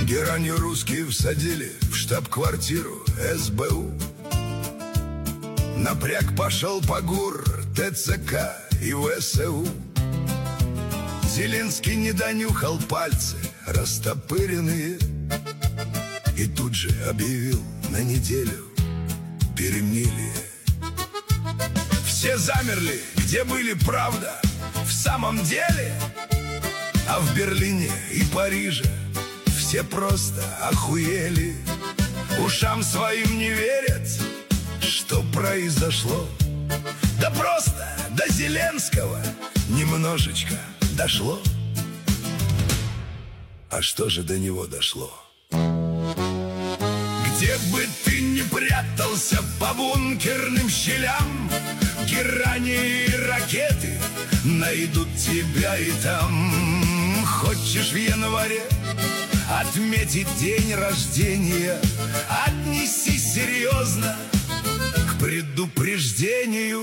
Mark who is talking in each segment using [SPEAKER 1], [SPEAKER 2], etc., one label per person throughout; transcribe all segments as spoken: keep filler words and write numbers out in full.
[SPEAKER 1] Геранью русские всадили в штаб-квартиру эс бэ у. Напряг пошел ПАГУР, тэ цэ ка и вэ эс у. Зеленский не донюхал пальцы растопыренные и тут же объявил на неделю перемирие. Все замерли, где были, правда, в самом деле. А в Берлине и Париже все просто охуели. Ушам своим не верят, что произошло. Да просто до Зеленского немножечко дошло. А что же до него дошло? Где бы ты ни прятался по бункерным щелям, герани и ракеты найдут тебя и там. Хочешь в январе отметить день рождения, отнесись серьезно к предупреждению.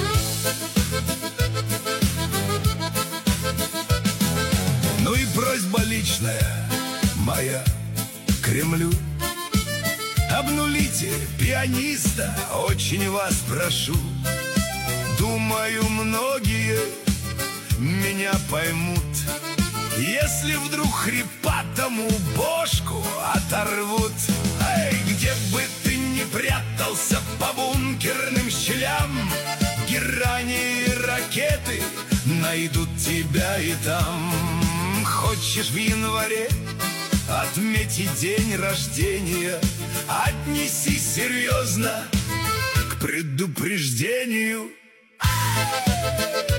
[SPEAKER 1] Ну и просьба личная моя Кремлю: обнулите пианиста, очень вас прошу. Думаю, многие меня поймут, если вдруг хрипатому бошку оторвут. Эй, где бы ты ни прятался по бункерным щелям, герани и ракеты найдут тебя и там. Хочешь в январе отметить день рождения, отнесись серьезно к предупреждению.